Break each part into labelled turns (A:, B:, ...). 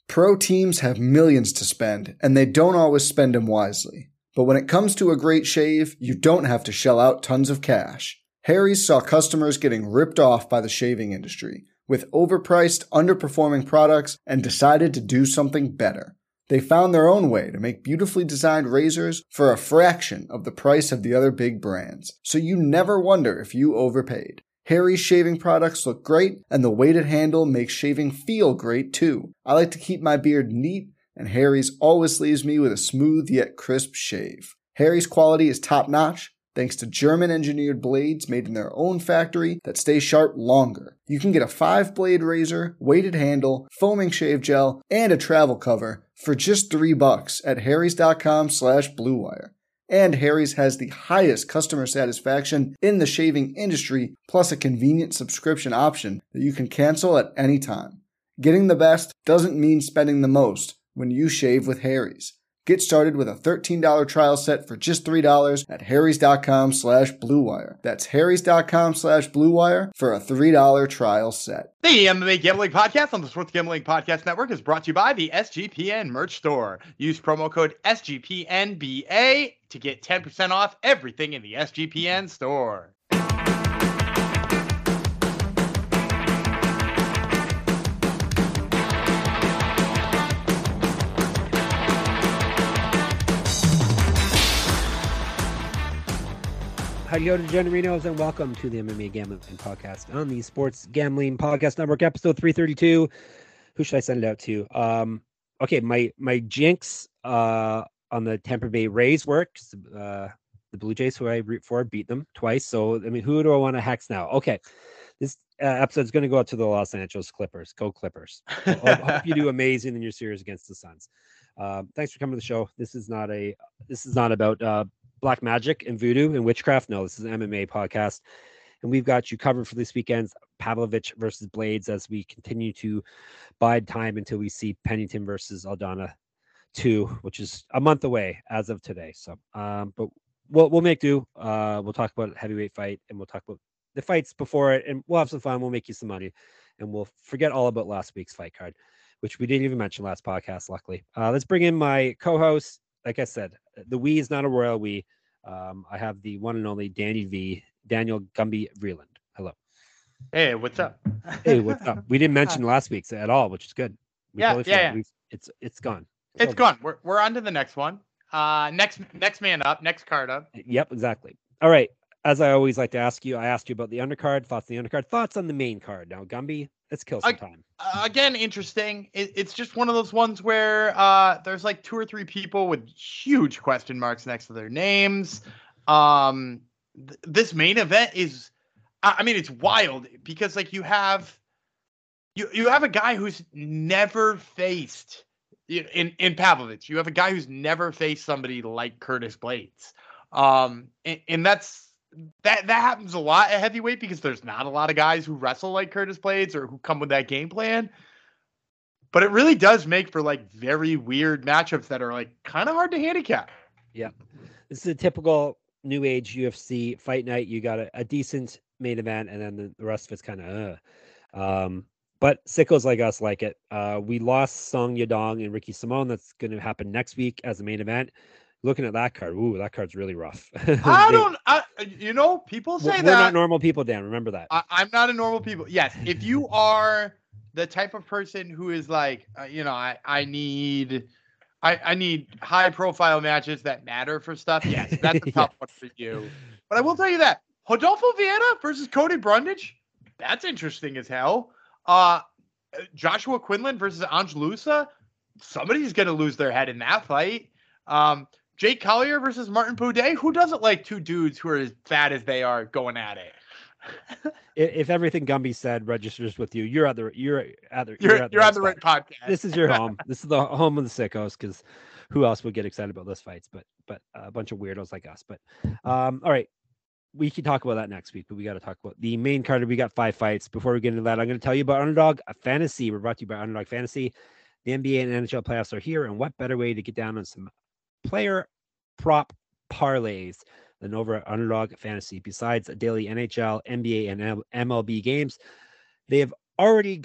A: Pro teams have millions to spend, and they don't always spend them wisely. But when it comes to a great shave, you don't have to shell out tons of cash. Harry's saw customers getting ripped off by the shaving industry with overpriced, underperforming products and decided to do something better. They found their own way to make beautifully designed razors for a fraction of the price of the other big brands, so you never wonder if you overpaid. Harry's shaving products look great, and the weighted handle makes shaving feel great too. I like to keep my beard neat, and Harry's always leaves me with a smooth yet crisp shave. Harry's quality is top-notch, thanks to German-engineered blades made in their own factory that stay sharp longer. You can get a 5-blade razor, weighted handle, foaming shave gel, and a travel cover for just $3 at harrys.com/bluewire. And Harry's has the highest customer satisfaction in the shaving industry, plus a convenient subscription option that you can cancel at any time. Getting the best doesn't mean spending the most when you shave with Harry's. Get started with a $13 trial set for just $3 at harrys.com/bluewire. That's harrys.com/bluewire for a $3 trial set.
B: The MMA Gambling Podcast on the Sports Gambling Podcast Network is brought to you by the SGPN merch store. Use promo code SGPNBA to get 10% off everything in the SGPN store.
C: Howdy ho to Generinos, and welcome to the MMA Gambling Podcast on the Sports Gambling Podcast Network, episode 332. Who should I send it out to? Okay, my jinx on the Tampa Bay Rays works. The Blue Jays, who I root for, beat them twice. So, I mean, who do I want to hex now? Okay, this episode is going to go out to the Los Angeles Clippers. Go Clippers. I hope you do amazing in your series against the Suns. Thanks for coming to the show. This is not about black magic and voodoo and witchcraft. No, this is an MMA podcast, and we've got you covered for this weekend's Pavlovich versus Blades as we continue to bide time until we see Pennington versus Aldana 2, which is a month away as of today. So, but we'll make do. We'll talk about heavyweight fight, and we'll talk about the fights before it, and we'll have some fun. We'll make you some money, and we'll forget all about last week's fight card, which we didn't even mention last podcast, luckily. Let's bring in my co-host. Like I said, the we is not a royal we. I have the one and only Daniel Gumby Vreeland. Hello.
B: Hey, what's up?
C: Hey, what's up? We didn't mention last week's at all, which is good.
B: Yeah.
C: It's gone.
B: It's gone. We're on to the next one. Next man up, next card up.
C: Yep, exactly. All right. As I always like to ask you, I asked you about the undercard, thoughts on the undercard, thoughts on the main card. Now, Gumby, let's kill some time.
B: Again, interesting. It's just one of those ones where there's like 2 or 3 people with huge question marks next to their names. This main event is, I mean, it's wild because like you have a guy who's never faced in Pavlovich. You have a guy who's never faced somebody like Curtis Blades. And that happens a lot at heavyweight because there's not a lot of guys who wrestle like Curtis Blades or who come with that game plan. But it really does make for like very weird matchups that are like kind of hard to handicap.
C: Yeah. This is a typical new age UFC fight night. You got a decent main event, and then the rest of it's kind of but sickos like us like it. We lost Song Yadong and Ricky Simone. That's going to happen next week as a main event. Looking at that card, that card's really rough.
B: People say
C: we're not normal people, Dan. Remember that.
B: I'm not a normal people. Yes, if you are the type of person who is like, I need high profile matches that matter for stuff. Yes, that's a tough one for you. But I will tell you that Rodolfo Vieira versus Cody Brundage, that's interesting as hell. Joshua Quinlan versus Ange Loosa, somebody's gonna lose their head in that fight. Jake Collier versus Martin Poudet. Who doesn't like 2 dudes who are as fat as they are going at it?
C: If everything Gumby said registers with you, you're on the right
B: podcast.
C: This is your home. This is the home of the sickos, because who else would get excited about those fights? But a bunch of weirdos like us. But all right, we can talk about that next week. But we got to talk about the main card. We got 5 fights. Before we get into that, I'm going to tell you about Underdog Fantasy. We're brought to you by Underdog Fantasy. The NBA and NHL playoffs are here, and what better way to get down on some player prop parlays than over at Underdog Fantasy? Besides daily NHL, NBA, and MLB games, they have already got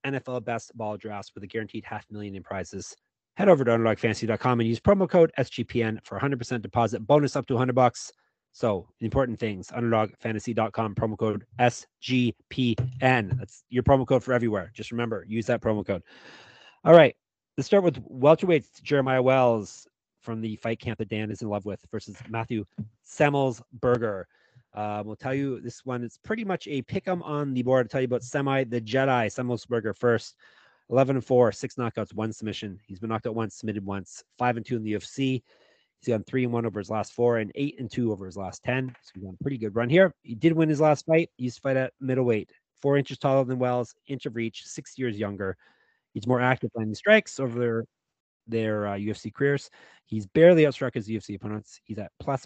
C: NFL best ball drafts with a guaranteed $500,000 in prizes. Head over to underdogfantasy.com and use promo code SGPN for 100% deposit bonus up to $100. So important things, underdogfantasy.com, promo code SGPN. That's your promo code for everywhere. Just remember, use that promo code. All right, let's start with welterweights. Jeremiah Wells from the fight camp that Dan is in love with versus Matthew Semmelsberger. We'll tell you this one. It's pretty much a pick 'em on the board. I'll tell you about the Jedi, Semmelsberger first. 11-4, 6 knockouts, 1 submission. He's been knocked out once, submitted once. 5-2 in the UFC. He's gone 3-1 over his last 4 and 8-2 over his last 10. So he's on a pretty good run here. He did win his last fight. He used to fight at middleweight. 4 inches taller than Wells, inch of reach, 6 years younger. He's more active landing strikes over their UFC careers. He's barely outstruck his UFC opponents. He's at plus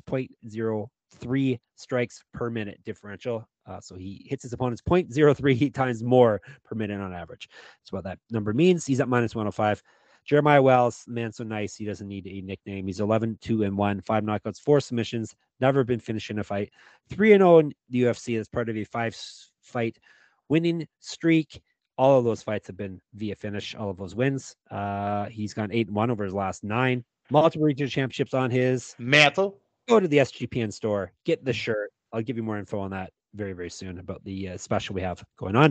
C: 0.03 strikes per minute differential. So he hits his opponents 0.03 times more per minute on average. That's what that number means. He's at minus 105. Jeremiah Wells, man, so nice. He doesn't need a nickname. He's 11-2-1, 5 knockouts, 4 submissions. Never been finished in a fight. 3-0 in the UFC as part of a 5-fight winning streak. All of those fights have been via finish. All of those wins. He's gone 8-1 over his last 9. Multiple regional championships on his
B: mantle.
C: Go to the SGPN store. Get the shirt. I'll give you more info on that very, very soon about the special we have going on.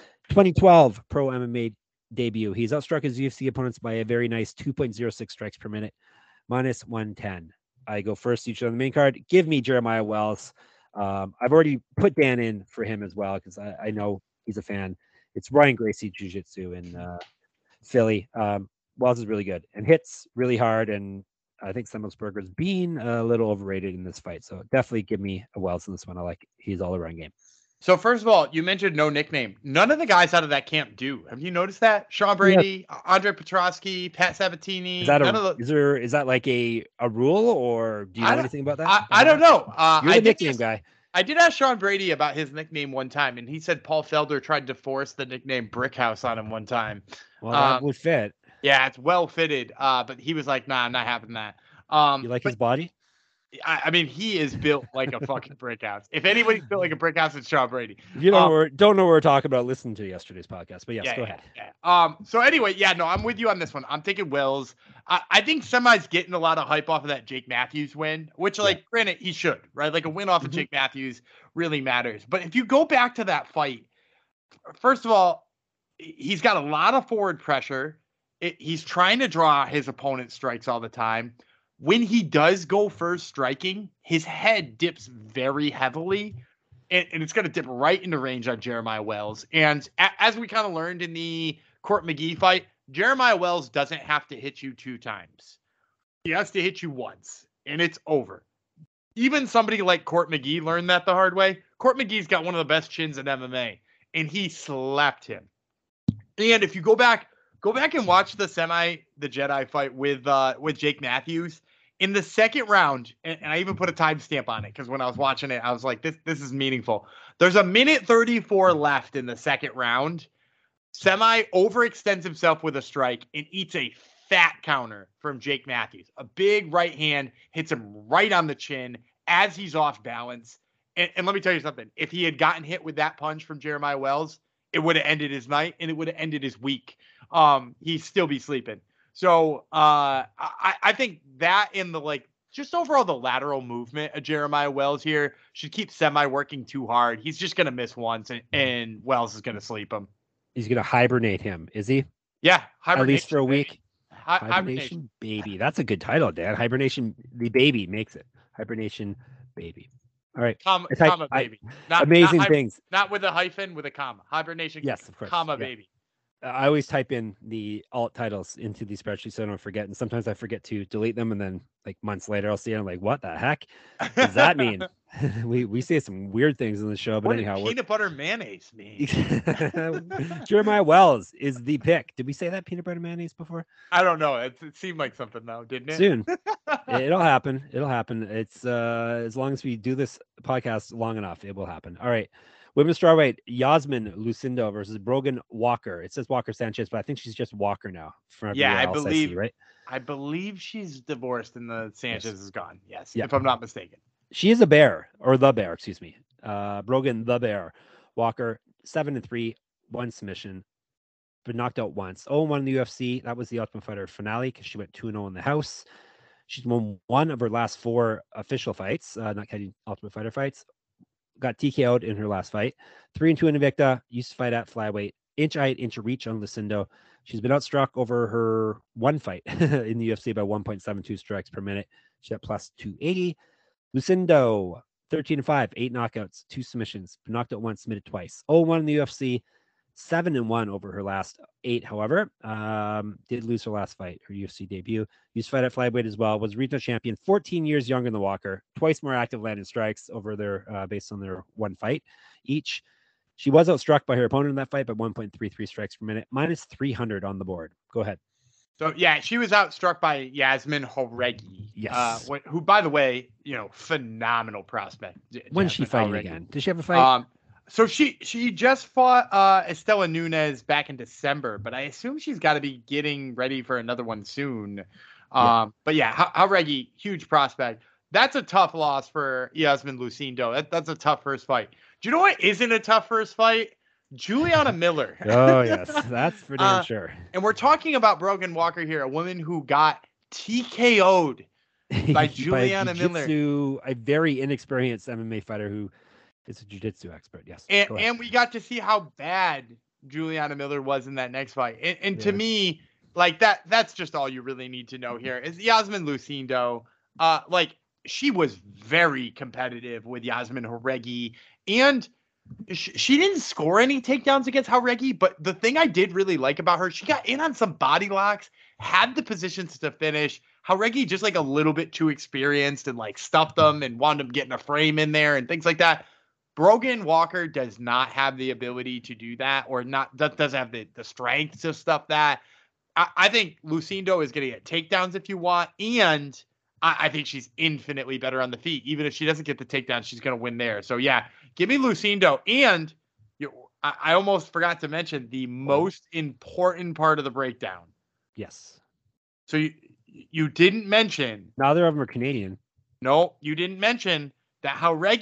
C: 2012 Pro MMA debut. He's outstruck his UFC opponents by a very nice 2.06 strikes per minute, minus 110. I go first, each on the main card. Give me Jeremiah Wells. I've already put Dan in for him as well because I know he's a fan. It's Ryan Gracie Jiu-Jitsu in Philly. Wells is really good and hits really hard, and I think Semmelsberger's being a little overrated in this fight. So definitely give me a Wells in this one. I like his all-around game.
B: So first of all, you mentioned no nickname. None of the guys out of that camp do. Have you noticed that? Sean Brady, yeah. Andre Petrosky, Pat Sabatini.
C: Is that is that like a rule, or do you know anything about that?
B: I don't know.
C: You're the nickname guy.
B: I did ask Sean Brady about his nickname one time, and he said Paul Felder tried to force the nickname Brickhouse on him one time.
C: Well, that would fit.
B: Yeah, it's well fitted. But he was like, "Nah, I'm not having that."
C: You like his body?
B: I mean, he is built like a fucking brick house. If anybody's built like a brick house, it's Sean Brady.
C: You know, don't know what we're talking about. Listen to yesterday's podcast, but yes, go ahead.
B: Yeah. So anyway, no, I'm with you on this one. I'm taking Wells. I think Semi's getting a lot of hype off of that Jake Matthews win, which, granted, he should, right? Like a win off of Jake Matthews really matters. But if you go back to that fight, first of all, he's got a lot of forward pressure. He's trying to draw his opponent's strikes all the time. When he does go first striking, his head dips very heavily, and it's going to dip right into range on Jeremiah Wells. And as we kind of learned in the Court McGee fight, Jeremiah Wells doesn't have to hit you 2 times. He has to hit you once, and it's over. Even somebody like Court McGee learned that the hard way. Court McGee's got one of the best chins in MMA, and he slapped him. And if you go back and watch the Jedi fight with Jake Matthews. In the second round, and I even put a timestamp on it because when I was watching it, I was like, this is meaningful. There's a minute 34 left in the second round. Semi overextends himself with a strike and eats a fat counter from Jake Matthews. A big right hand hits him right on the chin as he's off balance. And let me tell you something. If he had gotten hit with that punch from Jeremiah Wells, it would have ended his night and it would have ended his week. He'd still be sleeping. So I think that in the just overall the lateral movement of Jeremiah Wells here should keep Semi working too hard. He's just going to miss once and Wells is going to sleep him.
C: He's going to hibernate him, is he?
B: Yeah.
C: At least for a week. Hibernation Baby. That's a good title, Dan. Hibernation the Baby makes it. Hibernation Baby. All right.
B: Comma baby.
C: Amazing things.
B: Not with a hyphen, with a comma. Hibernation.
C: Yes, of course.
B: Comma baby.
C: I always type in the alt titles into the spreadsheet so I don't forget. And sometimes I forget to delete them. And then months later, I'll see it. I'm like, what the heck does that mean? we say some weird things in the show, but anyhow.
B: Peanut butter mayonnaise mean?
C: Jeremiah Wells is the pick. Did we say that peanut butter mayonnaise before?
B: I don't know. It seemed like something though, didn't it?
C: Soon. It'll happen. It's as long as we do this podcast long enough, it will happen. All right. Women's strawweight, Yasmin Lucindo versus Brogan Walker. It says Walker Sanchez, but I think she's just Walker now.
B: I believe, right? I believe she's divorced and the Sanchez is gone. Yes, if I'm not mistaken.
C: She is a bear, or the bear, excuse me. Brogan the Bear. Walker, 7-3, 1 submission. been knocked out once. 0-1 in the UFC. That was the Ultimate Fighter finale because she went 2-0 in the house. She's won one of her last 4 official fights, not counting Ultimate Fighter fights. Got TKO'd in her last fight. 3-2 in Invicta. Used to fight at flyweight. Inch height, inch of reach on Lucindo. She's been outstruck over her one fight in the UFC by 1.72 strikes per minute. She's at plus 280. Lucindo, 13-5, 8 knockouts, 2 submissions. Been knocked out once, submitted twice. 0-1 in the UFC. 7-1 over her last 8, however. Did lose her last fight, her UFC debut. Used to fight at flyweight as well. Was regional champion, 14 years younger than Walker. Twice more active landed strikes over their based on their one fight each. She was outstruck by her opponent in that fight by 1.33 strikes per minute, minus 300 on the board. Go ahead.
B: So, yeah, she was outstruck by Yasmin Jauregui.
C: Yes.
B: Who, by the way, phenomenal prospect.
C: When's she fighting again? Does she have a fight?
B: So she just fought Estela Nunes back in December, but I assume she's got to be getting ready for another one soon. But yeah, Jauregui, huge prospect. That's a tough loss for Yasmin Lucindo. That's a tough first fight. Do you know what isn't a tough first fight? Juliana Miller.
C: Oh, yes. That's for damn sure.
B: And we're talking about Brogan Walker here, a woman who got TKO'd by Juliana Miller.
C: A very inexperienced MMA fighter who is a jiu-jitsu expert. Yes.
B: And we got to see how bad Juliana Miller was in that next fight. And to me, like that's just all you really need to know here is Yasmin Lucindo. She was very competitive with Yasmin Jauregui, and she didn't score any takedowns against Jauregui, but the thing I did really like about her, she got in on some body locks, had the positions to finish. Jauregui just like a little bit too experienced and like stuffed them and wound up getting a frame in there and things like that. Brogan Walker does not have the ability to do that, or doesn't have the strength to stuff that. I think Lucindo is going to get takedowns if you want, and I think she's infinitely better on the feet. Even if she doesn't get the takedown, she's going to win there. So, yeah, give me Lucindo. And I almost forgot to mention the most important part of the breakdown.
C: Yes.
B: So you didn't mention.
C: Neither of them are Canadian.
B: No, you didn't mention that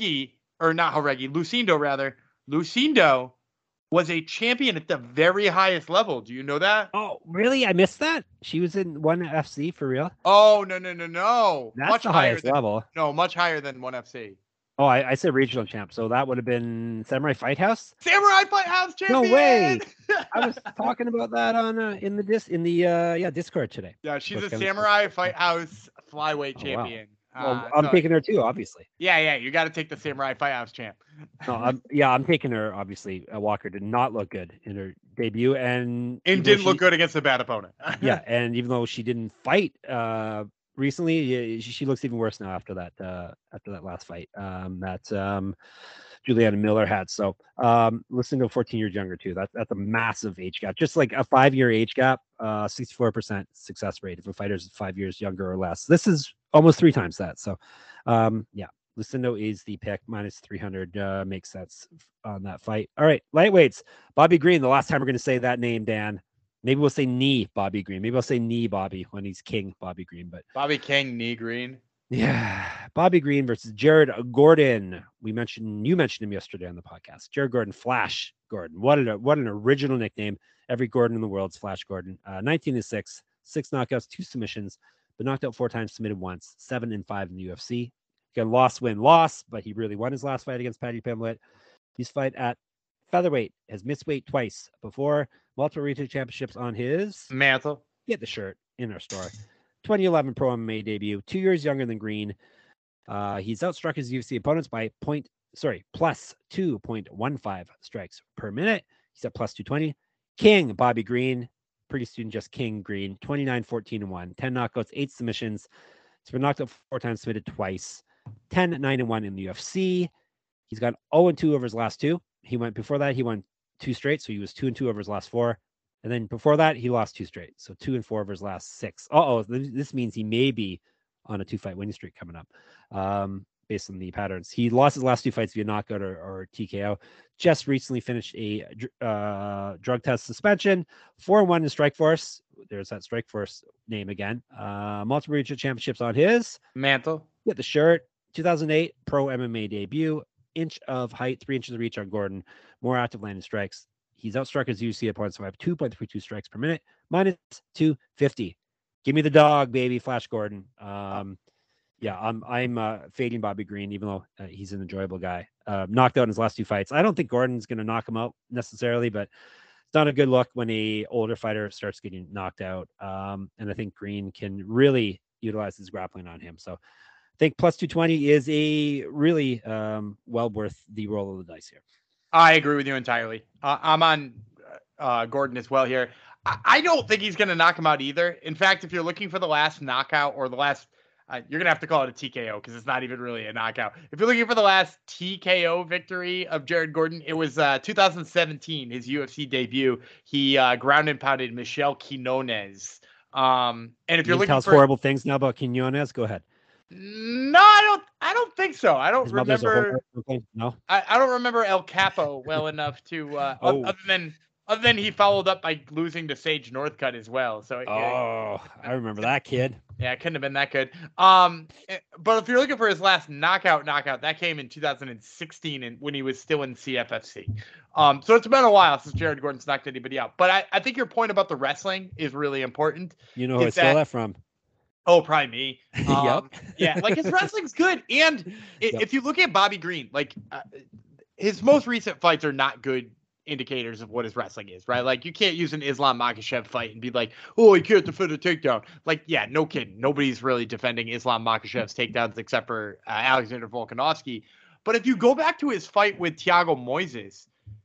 B: Lucindo was a champion at the very highest level. Do you know that?
C: Oh, really? I missed that? She was in ONE FC for real?
B: Oh, no.
C: That's
B: much
C: the highest level.
B: No, much higher than ONE FC.
C: Oh, I said regional champ. So that would have been Samurai Fight House?
B: Samurai Fight House champion!
C: No way! I was talking about that on in the Discord today.
B: Yeah, she's a Samurai Fight House flyweight champion.
C: Wow. Well, I'm taking her too, obviously.
B: Yeah, you got to take the Samurai Fight House champ.
C: No, I'm taking her. Obviously, Walker did not look good in her debut, and
B: didn't look good against a bad opponent.
C: Yeah, and even though she didn't fight recently, she looks even worse now after that last fight that Juliana Miller had. So listen to 14 years younger too. That's a massive age gap. Just like a 5-year age gap, 64% success rate if a fighter's 5 years younger or less. This is almost 3 times that. So Lucindo is the pick, minus 300 makes sense on that fight. All right, lightweights. Bobby Green. The last time we're going to say that name, Dan. Maybe we'll say knee Bobby Green. Maybe I'll say knee Bobby when he's King Bobby Green. But
B: Bobby King, knee Green.
C: Yeah, Bobby Green versus Jared Gordon. You mentioned him yesterday on the podcast. Jared Gordon, Flash Gordon. What an original nickname. Every Gordon in the world's Flash Gordon. 19-6, 6 knockouts, 2 submissions. Been knocked out 4 times, submitted once. 7-5 in the UFC. Again, loss, but he really won his last fight against Paddy Pimblett. He's fight at featherweight, has missed weight twice before. Multiple regional championships on his
B: mantle.
C: Get the shirt in our store. 2011 Pro MMA debut. 2 years younger than Green. He's outstruck his UFC opponents by plus 2.15 strikes per minute. He's at plus 220. King Bobby Green. Pretty soon just King Green. 29-14-1. 10 knockouts, 8 submissions. He's been knocked out 4 times, submitted twice. 10-9-1 in the UFC. He's got 0-2 over his last 2. Before that, he won 2 straight. So he was 2-2 over his last 4. And then before that, he lost 2 straight. So 2-4 over his last 6. This means he may be on a 2-fight winning streak coming up, based on the patterns. He lost his last 2 fights via knockout or TKO. Just recently finished a drug test suspension. 4-1 in Strikeforce. There's that Strikeforce name again. Multiple regional championships on his
B: mantle.
C: Get the shirt. 2008 Pro MMA debut. Inch of height, 3 inches of reach on Gordon. More active landing strikes. He's outstruck his UC at 2.32 strikes per minute, minus 250. Give me the dog, baby, Flash Gordon. I'm fading Bobby Green, even though he's an enjoyable guy. Knocked out in his last 2 fights. I don't think Gordon's going to knock him out necessarily, but it's not a good look when a older fighter starts getting knocked out. And I think Green can really utilize his grappling on him. So I think plus 220 is a really well worth the roll of the dice here.
B: I agree with you entirely. I'm on Gordon as well here. I don't think he's going to knock him out either. In fact, if you're looking for the last knockout or the last, you're going to have to call it a TKO because it's not even really a knockout. If you're looking for the last TKO victory of Jared Gordon, it was 2017, his UFC debut. He ground and pounded Michel Quinones. And if you're looking for
C: horrible things now about Quinones, go ahead.
B: No, I don't think so. I don't remember.
C: No,
B: I don't remember El Capo well enough to other than he followed up by losing to Sage Northcutt as well. So
C: I remember that kid.
B: Yeah, it couldn't have been that good. But if you're looking for his last knockout, that came in 2016 and when he was still in CFFC. So it's been a while since Jared Gordon's knocked anybody out. But I think your point about the wrestling is really important.
C: You know who I stole that from?
B: Oh, probably me.
C: Yep.
B: Yeah, like his wrestling's good. And if you look at Bobby Green, like his most recent fights are not good indicators of what his wrestling is, right? Like you can't use an Islam Makhachev fight and be like, oh, he can't defend a takedown. Like, yeah, no kidding. Nobody's really defending Islam Makhachev's takedowns except for Alexander Volkanovski. But if you go back to his fight with Thiago Moises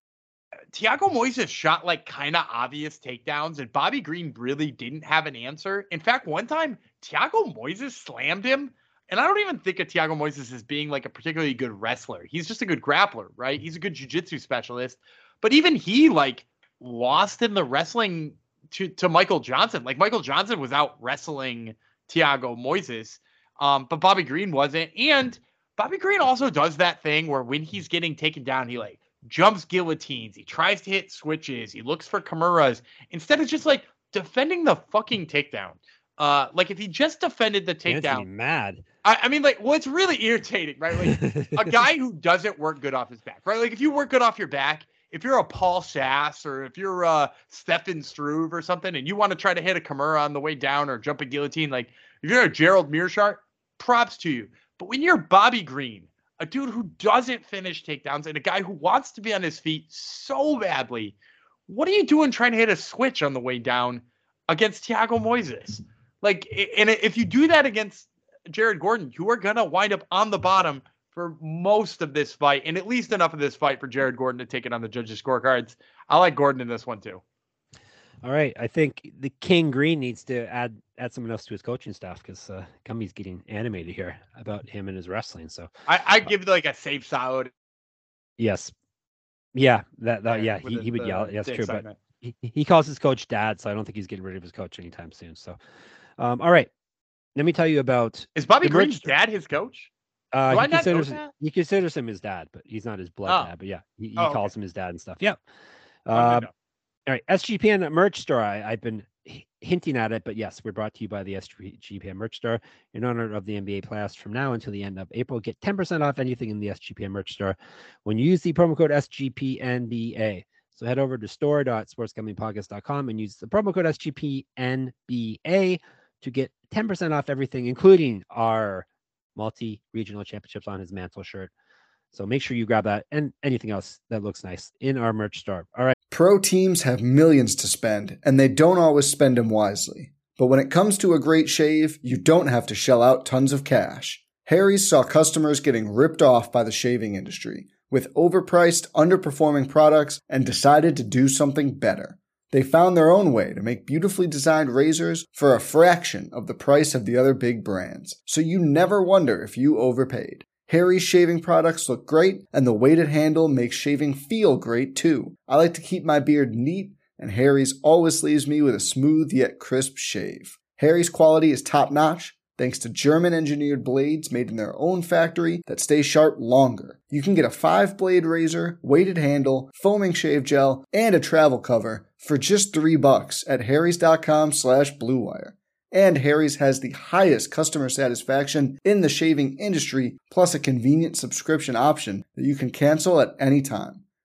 B: shot like kind of obvious takedowns and Bobby Green really didn't have an answer. In fact, one time Thiago Moises slammed him. And I don't even think of Thiago Moises as being like a particularly good wrestler. He's just a good grappler, right? He's a good jiu-jitsu specialist. But even he like lost in the wrestling to Michael Johnson. Like Michael Johnson was out wrestling Thiago Moises, but Bobby Green wasn't. And Bobby Green also does that thing where when he's getting taken down, he like jumps guillotines. He tries to hit switches. He looks for Kimuras instead of just like defending the fucking takedown. Like if he just defended the takedown,
C: mad.
B: I mean, like, well, it's really irritating, right? Like a guy who doesn't work good off his back, right? Like if you work good off your back, if you're a Paul Sass or if you're a Stefan Struve or something, and you want to try to hit a Kimura on the way down or jump a guillotine, like if you're a Gerald Mearshart, props to you. But when you're Bobby Green, a dude who doesn't finish takedowns and a guy who wants to be on his feet so badly, what are you doing trying to hit a switch on the way down against Thiago Moises? Like, and if you do that against Jared Gordon, you are going to wind up on the bottom for most of this fight, and at least enough of this fight for Jared Gordon to take it on the judges' scorecards. I like Gordon in this one too.
C: All right. I think the King Green needs to add someone else to his coaching staff because Gumby's getting animated here about him and his wrestling. So
B: I give like a safe solid.
C: Yes. Yeah. Yeah. He would yell. That's true. Excitement. But he calls his coach dad, so I don't think he's getting rid of his coach anytime soon. So, all right. Let me tell you about.
B: Is Bobby Green's dad his coach?
C: He considers him his dad, but he's not his blood dad. But yeah, he calls him his dad and stuff. Yeah. All right. SGPN merch store. I've been hinting at it, but yes, we're brought to you by the SGPN merch store. In honor of the NBA playoffs from now until the end of April, get 10% off anything in the SGPN merch store when you use the promo code SGPNBA. So head over to store.sportsgamblingpodcast.com and use the promo code SGPNBA to get 10% off everything, including our multi-regional championships on his mantle shirt. So make sure you grab that and anything else that looks nice in our merch store. All right.
A: Pro teams have millions to spend, and they don't always spend them wisely. But when it comes to a great shave, you don't have to shell out tons of cash. Harry's saw customers getting ripped off by the shaving industry with overpriced, underperforming products and decided to do something better. They found their own way to make beautifully designed razors for a fraction of the price of the other big brands, so you never wonder if you overpaid. Harry's shaving products look great, and the weighted handle makes shaving feel great too. I like to keep my beard neat, and Harry's always leaves me with a smooth yet crisp shave. Harry's quality is top-notch, thanks to German-engineered blades made in their own factory that stay sharp longer. You can get a 5-blade razor, weighted handle, foaming shave gel, and a travel cover for just $3 at harrys.com/bluewire. And Harry's has the highest customer satisfaction in the shaving industry, plus a convenient subscription option that you can cancel at any time.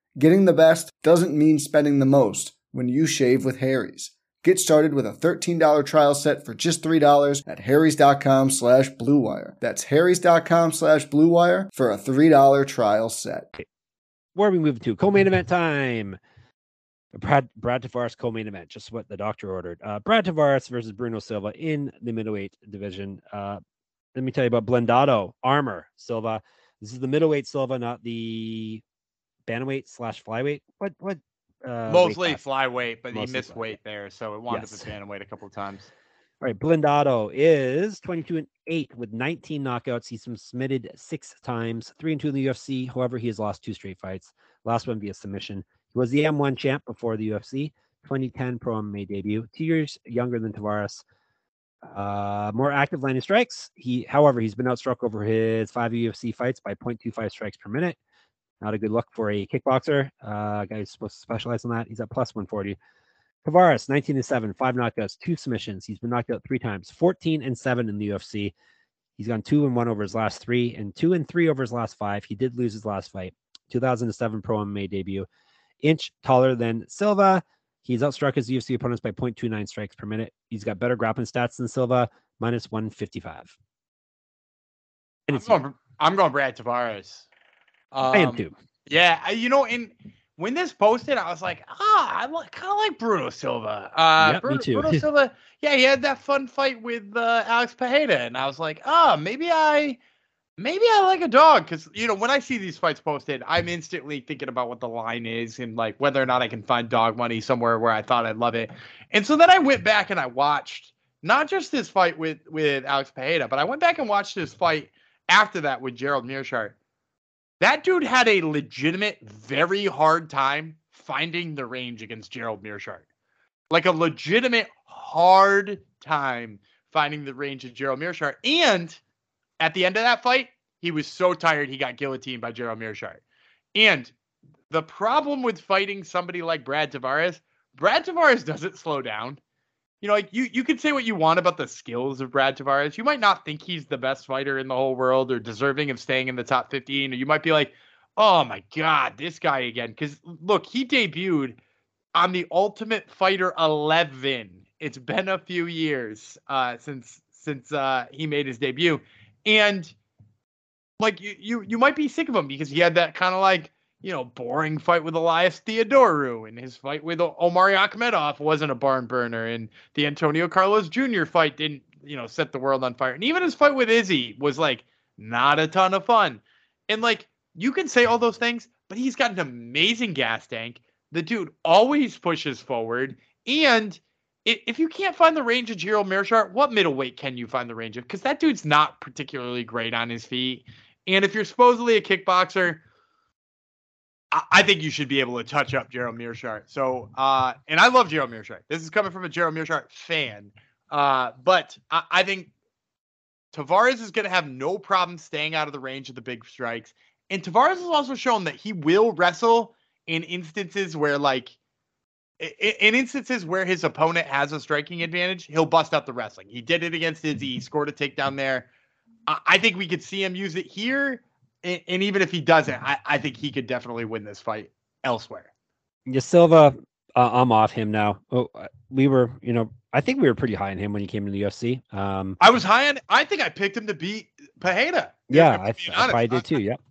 A: Getting the best doesn't mean spending the most when you shave with Harry's. Get started with a $13 trial set for just $3 at harrys.com/bluewire. That's harrys.com/bluewire for a $3 trial set.
C: Where are we moving to? Co-main event time. Brad Tavares co-main event, just what the doctor ordered. Brad Tavares versus Bruno Silva in the middleweight division. Let me tell you about Blindado Armor Silva. This is the middleweight Silva, not the bantamweight/flyweight. What?
B: Mostly flyweight, but
C: Mostly
B: he missed
C: flyweight.
B: weight there, so it wound up at bantamweight a couple of times.
C: All right, Blindado is 22-8 with 19 knockouts. He's been submitted 6 times, 3-2 in the UFC. However, he has lost 2 straight fights. Last one via submission. He was the M1 champ before the UFC. 2010 Pro MMA debut. 2 years younger than Tavares. More active landing strikes. However, he's been outstruck over his 5 UFC fights by 0.25 strikes per minute. Not a good look for a kickboxer. Guy who's supposed to specialize in that. He's at plus 140. Tavares, 19-7, 5 knockouts, 2 submissions. He's been knocked out 3 times. 14-7 in the UFC. He's gone 2-1 over his last 3 and 2-3 over his last 5. He did lose his last fight. 2007 Pro MMA debut. Inch taller than Silva. He's outstruck his UFC opponents by 0.29 strikes per minute. He's got better grappling stats than Silva, minus 155.
B: I'm going Brad Tavares.
C: I am too.
B: Yeah, when this posted, I was like, I kind of like Bruno Silva.
C: Me too.
B: Bruno Silva, yeah, he had that fun fight with Alex Pereira, and I was like, maybe I like a dog, because when I see these fights posted, I'm instantly thinking about what the line is and like whether or not I can find dog money somewhere where I thought I'd love it. And so then I went back and I watched not just this fight with Alex Pereira, but I went back and watched this fight after that with Gerald Meerschaert. That dude had a legitimate, very hard time finding the range against Gerald Meerschaert. Like a legitimate hard time finding the range of Gerald Meerschaert. And at the end of that fight, he was so tired he got guillotined by Gerald Meerschaert. And the problem with fighting somebody like Brad Tavares doesn't slow down. You could say what you want about the skills of Brad Tavares. You might not think he's the best fighter in the whole world or deserving of staying in the top 15. Or you might be like, oh my God, this guy again. Because look, he debuted on the Ultimate Fighter 11. It's been a few years since he made his debut. And like you might be sick of him because he had that kind of like, boring fight with Elias Theodorou, and his fight with Omari Akhmedov wasn't a barn burner, and the Antonio Carlos Jr. fight didn't, set the world on fire. And even his fight with Izzy was like not a ton of fun. And like, you can say all those things, but he's got an amazing gas tank. The dude always pushes forward. And if you can't find the range of Gerald Meerschaert, what middleweight can you find the range of? Because that dude's not particularly great on his feet. And if you're supposedly a kickboxer, I think you should be able to touch up Gerald Meerschaert. So, and I love Gerald Meerschaert. This is coming from a Gerald Meerschaert fan. But I think Tavares is going to have no problem staying out of the range of the big strikes. And Tavares has also shown that he will wrestle in instances where his opponent has a striking advantage, he'll bust out the wrestling. He did it against Izzy. He scored a takedown there. I think we could see him use it here. And even if he doesn't, I think he could definitely win this fight elsewhere.
C: Yeah, Silva, I'm off him now. Oh, I think we were pretty high on him when he came to the UFC.
B: I was high on. I think I picked him to beat Pereira.
C: Yeah, I probably did too. Yeah.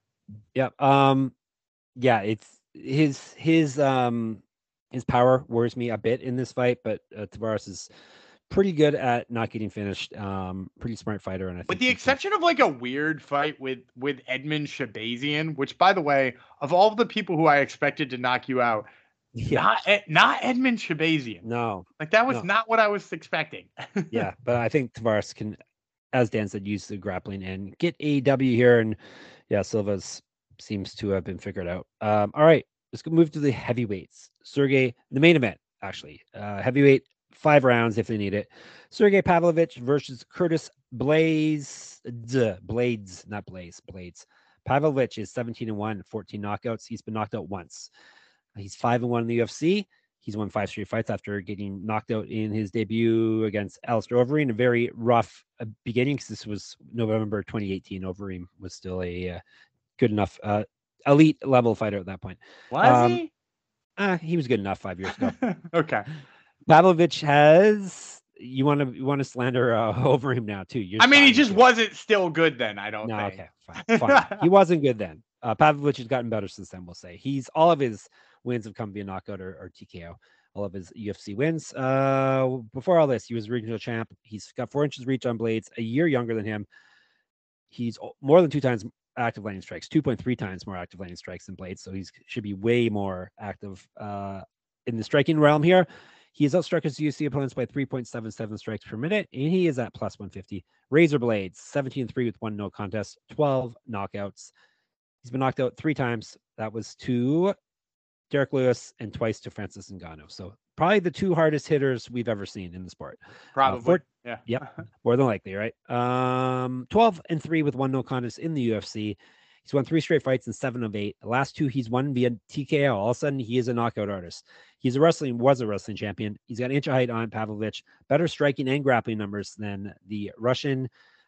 C: It's his power worries me a bit in this fight, but Tavares is pretty good at not getting finished. Pretty smart fighter, and I think
B: with the exception of like a weird fight with Edmund Shabazian, which, by the way, of all the people who I expected to knock you out, not Edmund Shabazian.
C: No,
B: like that was not what I was expecting.
C: Yeah, but I think Tavares can, as Dan said, use the grappling and get a W here. And yeah, Silva's seems to have been figured out. All right, let's go move to the heavyweights. The main event, actually. Heavyweight, 5 rounds if they need it. Sergey Pavlovich versus Curtis Blades. Blades. Pavlovich is 17-1, 14 knockouts. He's been knocked out once. He's 5-1 in the UFC. He's won 5 straight fights after getting knocked out in his debut against Alistair Overeem. A very rough beginning because this was November 2018. Overeem was still a good enough elite level fighter at that point.
B: Was he?
C: He was good enough 5 years ago.
B: Okay.
C: Pavlovich has. You want to slander over him now too? You're
B: I mean, he
C: dying
B: just
C: to.
B: wasn't still good then. I don't
C: No,
B: think.
C: okay, fine. He wasn't good then. Pavlovich has gotten better since then. We'll say all of his wins have come via knockout or TKO. All of his UFC wins. Before all this, he was regional champ. He's got 4 inches reach on Blades. A year younger than him. He's more than 2 times active landing strikes. 2.3 times more active landing strikes than Blades. So he should be way more active in the striking realm here. He has outstruck his UFC opponents by 3.77 strikes per minute, and he is at plus 150. Razor Blades, 17-3 with 1 no contest, 12 knockouts. He's been knocked out 3 times. That was to Derek Lewis and twice to Francis Ngannou. So probably the 2 hardest hitters we've ever seen in the sport.
B: Probably. Yeah.
C: Yep. More than likely, right? 12-3 with 1 no contest in the UFC. He's won 3 straight fights and 7 of 8. The last 2 he's won via TKO. All of a sudden, he is a knockout artist. Was a wrestling champion. He's got an inch of height on Pavlovich, better striking and grappling numbers than the Russian.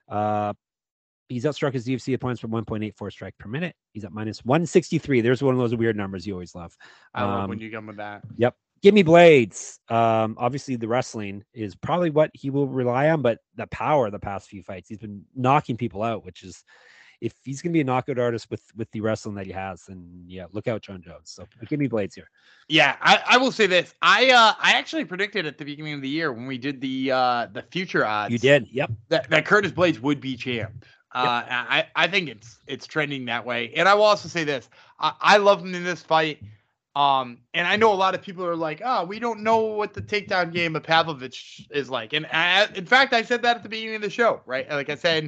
C: He's outstruck his UFC opponents for 1.84 strike per minute. He's at minus 163. There's one of those weird numbers you always love.
B: I love when you come with that.
C: Yep. Give me Blades. Obviously, the wrestling is probably what he will rely on, but the power the past few fights, he's been knocking people out, which is, if he's going to be a knockout artist with the wrestling that he has, then yeah, look out, John Jones. So give me Blades here.
B: Yeah, I will say this. I actually predicted at the beginning of the year when we did the future odds.
C: You did, yep.
B: That Curtis Blades would be champ. Yep. I think it's trending that way. And I will also say this. I love him in this fight. And I know a lot of people are like, oh, we don't know what the takedown game of Pavlovich is like. And in fact, I said that at the beginning of the show, right? Like I said,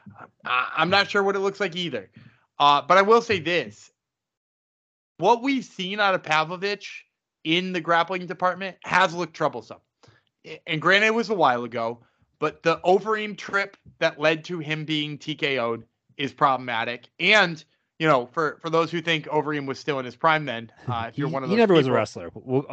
B: I'm not sure what it looks like either. But I will say this. What we've seen out of Pavlovich in the grappling department has looked troublesome. And granted, it was a while ago, but the Overeem trip that led to him being TKO'd is problematic. And, you know, for those who think Overeem was still in his prime then, if you're one of those
C: he never was a
B: people,
C: wrestler.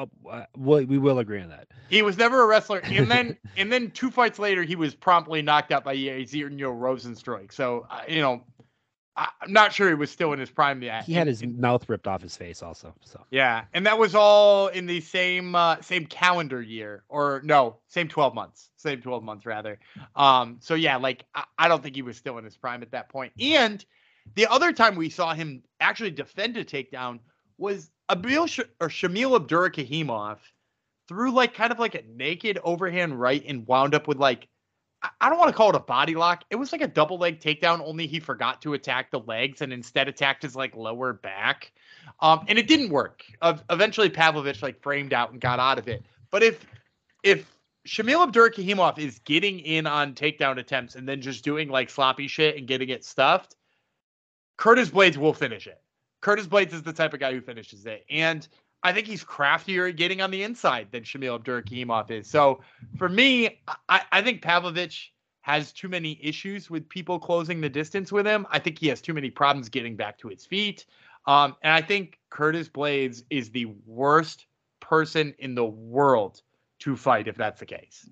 C: We will agree on that.
B: He was never a wrestler. And then 2 fights later, he was promptly knocked out by Jairzinho Rozenstruik. So, you know, I'm not sure he was still in his prime yet.
C: He had his mouth ripped off his face also. So
B: yeah, and that was all in the same calendar year, or no, same 12 months rather. So yeah, like I don't think he was still in his prime at that point. And the other time we saw him actually defend a takedown was Shamil Abdurakhimov threw like kind of like a naked overhand right and wound up with like, I don't want to call it a body lock. It was like a double leg takedown, only he forgot to attack the legs and instead attacked his like lower back. And it didn't work. Eventually Pavlovich like framed out and got out of it. But if Shamil Abdurakhimov is getting in on takedown attempts and then just doing like sloppy shit and getting it stuffed, Curtis Blades will finish it. Curtis Blades is the type of guy who finishes it. And I think he's craftier at getting on the inside than Shamil Abdurakhimov is. So for me, I think Pavlovich has too many issues with people closing the distance with him. I think he has too many problems getting back to his feet. And I think Curtis Blades is the worst person in the world to fight if that's the case.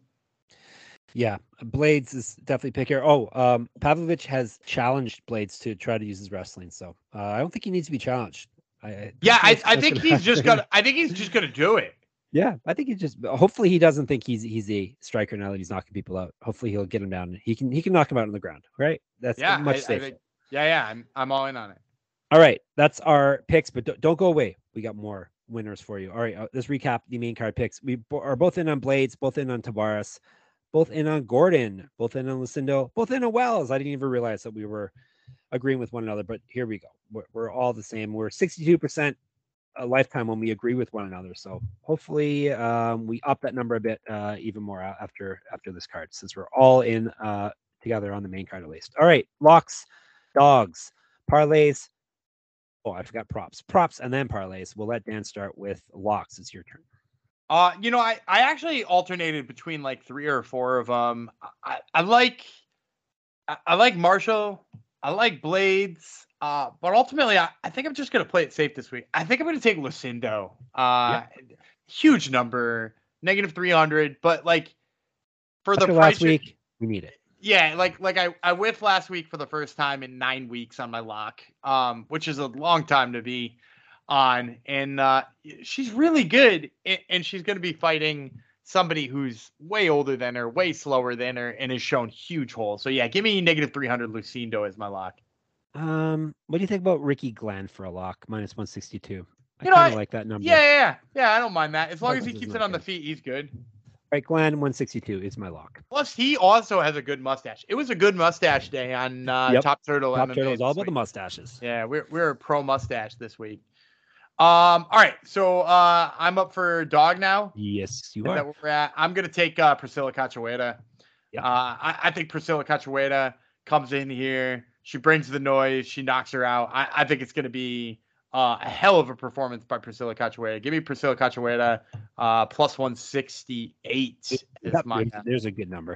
C: Yeah, Blades is definitely pick here. Pavlovich has challenged Blades to try to use his wrestling. So I don't think he needs to be challenged. I
B: think he's just gonna do it.
C: Yeah, I think hopefully he doesn't think he's a striker now that he's knocking people out. Hopefully he'll get him down. He can knock him out on the ground, right? That's much safer.
B: I'm all in on it.
C: All right, that's our picks, but don't go away. We got more winners for you. All right, let's recap the main card picks. We are both in on Blades, both in on Tavares, both in on Gordon, both in on Lucindo, both in on Wells. I didn't even realize that we were agreeing with one another, but here we go. We're all the same. We're 62% a lifetime when we agree with one another. So hopefully we up that number a bit even more after this card, since we're all in together on the main card at least. All right, locks, dogs, parlays. Oh, I forgot props and then parlays. We'll let Dan start with locks. It's your turn.
B: I actually alternated between like 3 or 4 of them. I like Marshall. I like Blades. But ultimately, I think I'm just going to play it safe this week. I think I'm going to take Lucindo. Huge number, -300. But like for the price
C: last week, we need it.
B: Yeah, like I whiffed last week for the first time in 9 weeks on my lock, which is a long time to be on. And she's really good, and she's going to be fighting somebody who's way older than her, way slower than her, and has shown huge holes. So yeah, give me negative 300 Lucindo as my lock.
C: What do you think about Ricky Glenn for a lock minus 162? I
B: You know,
C: kind of like that number.
B: Yeah. I don't mind that as long as he
C: This is
B: keeps
C: not
B: it on the
C: good.
B: feet. He's good.
C: Right, Glenn 162 is my lock.
B: Plus, he also has a good mustache. It was a good mustache day on Top Turtle
C: Top
B: MMA
C: Turtle is all
B: this
C: about the
B: week.
C: mustaches.
B: Yeah, we're pro mustache this week. All right, so I'm up for dog now.
C: Yes, you
B: Is
C: are.
B: that where we're at? I'm gonna take Priscilla Cachoeira.
C: Yeah.
B: I think Priscilla Cachoeira comes in here. She brings the noise. She knocks her out. I think it's gonna be a hell of a performance by Priscilla Cachoeira. Give me Priscilla Cachoeira plus 168 is
C: Yep,
B: my.
C: there's a good number.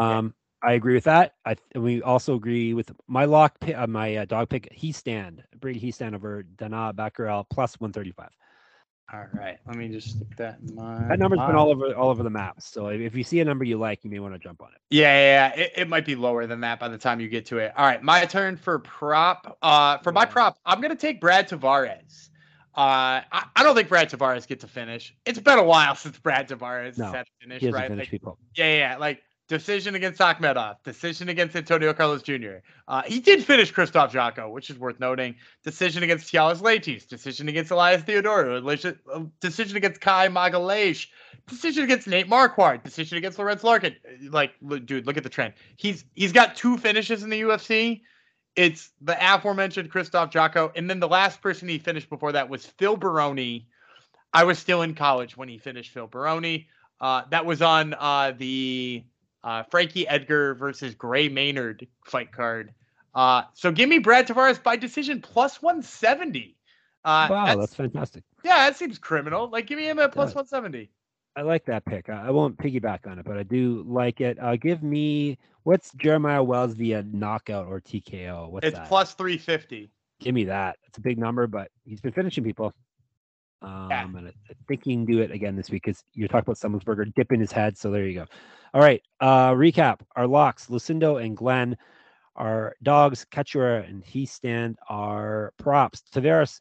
C: I agree with that. We also agree with my lock, my dog pick. Brady Heastand over Dana Becquerel plus 135.
B: All right, let me just stick that in my.
C: That number's been all over the map. So if you see a number you like, you may want to jump on it.
B: Yeah. It might be lower than that by the time you get to it. All right, my turn for prop. My prop, I'm gonna take Brad Tavares. I don't think Brad Tavares gets a finish. It's been a while since Brad Tavares has had a finish,
C: he doesn't
B: right?
C: finish people.
B: Yeah. Like decision against Akhmedov, decision against Antonio Carlos Jr. He did finish Christoph Jocko, which is worth noting. Decision against Tialis Leitis, decision against Elias Theodorou, decision against Kai Magalhaes, decision against Nate Marquardt, decision against Lorenz Larkin. Like, dude, look at the trend. He's got 2 finishes in the UFC. It's the aforementioned Christoph Jocko, and then the last person he finished before that was Phil Baroni. I was still in college when he finished Phil Baroni. That was on the Frankie Edgar versus Gray Maynard fight card. So give me Brad Tavares by decision plus 170.
C: Wow, that's fantastic.
B: Yeah, that seems criminal. Like, give me him at plus 170.
C: I like that pick. I won't piggyback on it, but I do like it. Give me, what's Jeremiah Wells via knockout or TKO? What's
B: it's
C: that?
B: Plus 350.
C: Give me that. It's a big number, but he's been finishing people. And I think he can do it again this week because you're talking about Summelsberger dipping his head. So there you go. All right. Recap. Our locks, Lucindo and Glenn. Our dogs, Cachoeira and Heastand. Our props, Tavares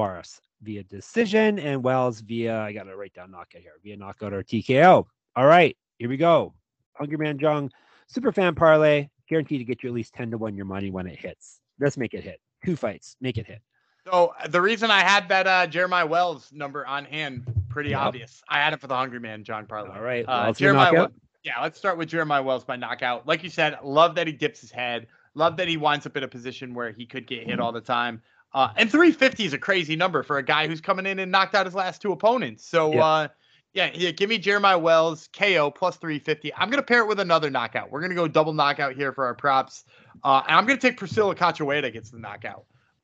C: via decision, and Wells via, I got to write down knockout here, via knockout or TKO. All right, here we go. Hungry Man Jung, Superfan Parlay, guaranteed to get you at least 10-1 your money when it hits. Let's make it hit. 2 fights, make it hit.
B: So the reason I had that Jeremiah Wells number on hand, pretty obvious. I had it for the Hungry Man Jung Parlay.
C: All right,
B: Jeremiah. Yeah, let's start with Jeremiah Wells by knockout. Like you said, love that he dips his head. Love that he winds up in a position where he could get hit all the time. And 350 is a crazy number for a guy who's coming in and knocked out his last 2 opponents. So, give me Jeremiah Wells, KO, plus 350. I'm going to pair it with another knockout. We're going to go double knockout here for our props. And I'm going to take Priscilla Cachoeira gets the knockout.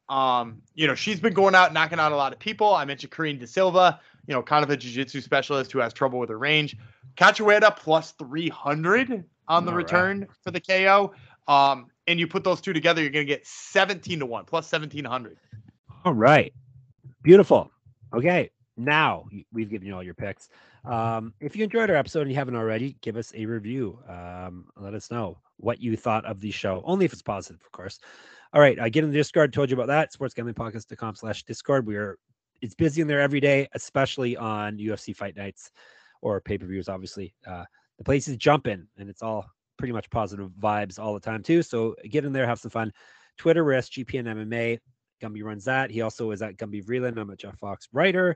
B: She's been going out, knocking out a lot of people. I mentioned Karine Da Silva, kind of a jiu-jitsu specialist who has trouble with her range. Cachoeira plus 300 on the return for the KO. And you put those two together, you're going to get 17-1 plus 1,700.
C: All right. Beautiful. Okay. Now we've given you all your picks. If you enjoyed our episode and you haven't already, give us a review. Let us know what you thought of the show. Only if it's positive, of course. All right. Get in the Discord. Told you about that. sportsgamblingpodcast.com/Discord. It's busy in there every day, especially on UFC fight nights or pay-per-views, obviously. The place is jumping, and it's all pretty much positive vibes all the time too. So get in there, have some fun. Twitter, we're SGPN MMA. Gumby runs that. He also is at Gumby Vreeland. I'm at Jeff Fox Writer.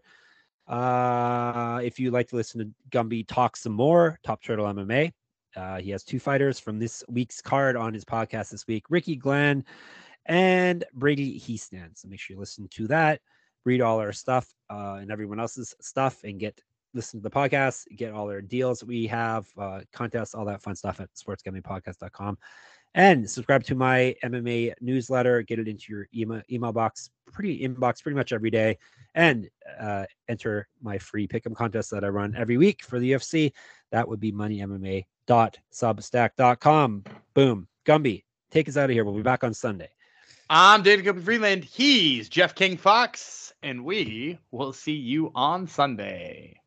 C: If you like to listen to Gumby talk some more, Top Turtle MMA. He has 2 fighters from this week's card on his podcast this week, Ricky Glenn and Brady Heastand. So make sure you listen to that, read all our stuff and everyone else's stuff, and listen to the podcast, get all our deals we have, contests, all that fun stuff at sportsgamblingpodcast.com. And subscribe to my MMA newsletter. Get it into your email box, pretty much every day. And enter my free pick'em contest that I run every week for the UFC. That would be moneymma.substack.com. Boom. Gumby, take us out of here. We'll be back on Sunday.
B: I'm David Gumby Vreeland. He's Jeff King Fox. And we will see you on Sunday.